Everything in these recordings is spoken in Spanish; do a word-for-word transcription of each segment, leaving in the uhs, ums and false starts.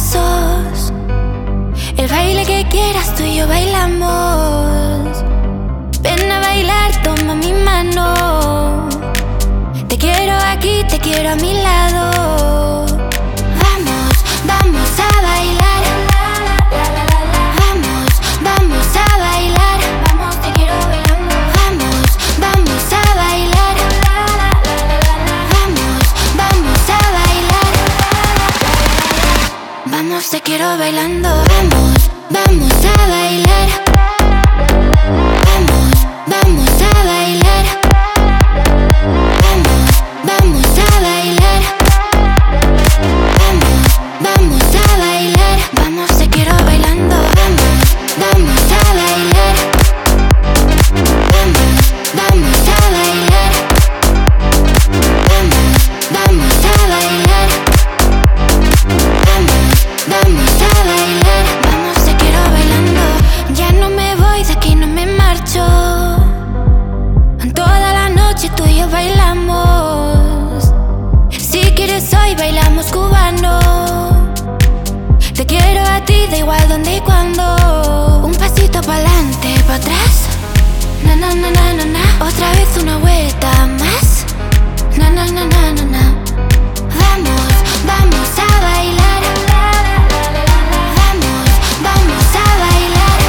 pasos. El baile que quieras, tú y yo bailamos. Ven a bailar, toma mi mano. Te quiero aquí, te quiero a mi lado. Vamos, vamos a bailar. Vamos, vamos a bailar. Vamos, te quiero bailando. Vamos, vamos a bailar. Vamos, vamos a bailar. Vamos, te quiero bailando. Vamos, vamos a bailar. Vamos, vamos a bailar. Vamos, vamos a bailar. Vamos, vamos a bailar. Vamos, te quiero bailando. Vamos, vamos a bailar. Vamos, vamos a bailar. Vamos, vamos a bailar. Vamos, vamos a bailar. Vamos, te quiero bailando. Ya no me voy, de aquí no me marcho. Toda la noche tú y yo bailamos. Si quieres hoy bailamos cubano. Te quiero a ti, da igual dónde y cuándo. Un pasito pa'lante, pa' atrás. Na na na na na na. Otra vez una vuelta más. Na na na na na na. Vamos, vamos a bailar. Vamos, vamos a bailar.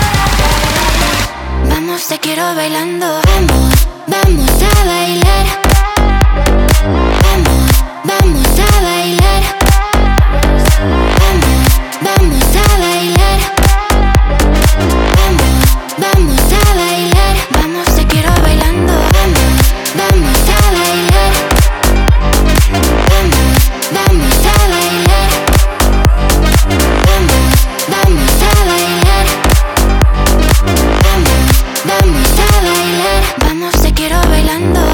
Vamos, te quiero bailando. Vamos, vamos a bailar. Vamos, vamos a bailar. Vamos, vamos a bailar. Vamos, vamos a bailar. Vamos, te quiero bailando. Vamos, vamos a bailar. Vamos, vamos a bailar. Vamos, vamos a bailar. Vamos, vamos a bailar. Vamos, te quiero bailando.